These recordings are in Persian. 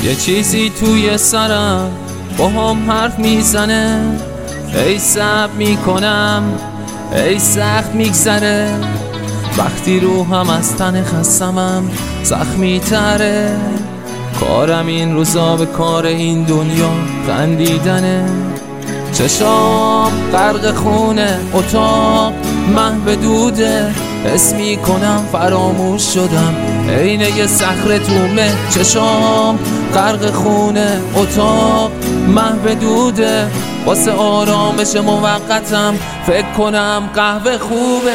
یه چیزی توی سرم با هم حرف میزنه، ای صبر میکنم ای سخت میگذره، وقتی روحم از تن خستمم زخمی تره، کارم این روزا به کار این دنیا خندیدنه، چشام غرق خونه اتاق محو دوده، حس میکنم فراموش شدم عین یه صخره تو مه، چشام غرق خونه اتاق محو دوده، واسه آرامش موقتم فکر کنم قهوه خوبه.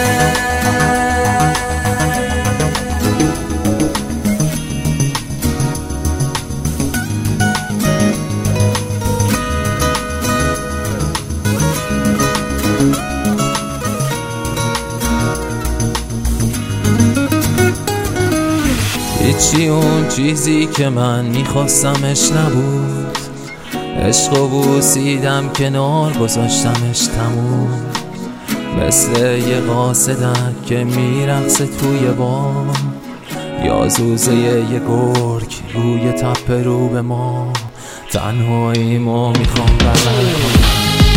هیچی اون چیزی که من میخواستمش نبود، عشق و بوسیدم کنار گذاشتمش تموم، مثل یه قاصدک که میرقصه توی بام، یا زوزه یه گرگ روی تپه رو به ما، تنهایی ما میخوام بغل کنم.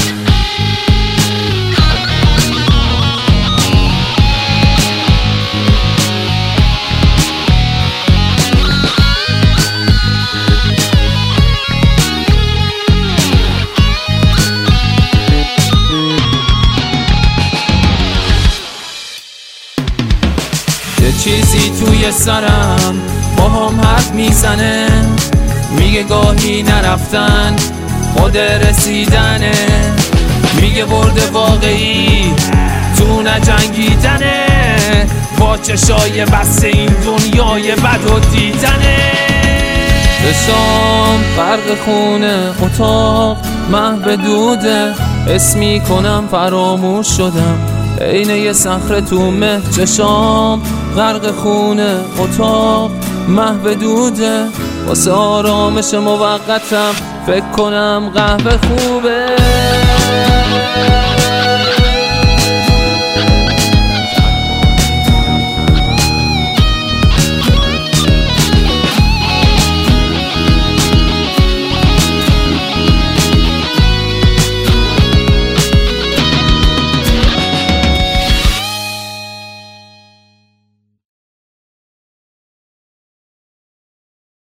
یه چیزی توی سرم با هم حرف میزنه، میگه گاهی نرفتن خود رسیدنه، میگه برد واقعی تو نجنگیدنه، با چشای بسته این دنیای بد و دیدنه، چشام غرق خونه اتاق محو دوده، حس میکنم فراموش شدم عین یه صخره تو مه، چشام غرق خونه اتاق محو دوده، واسه آرامش موقتم فکر کنم قهوه خوبه.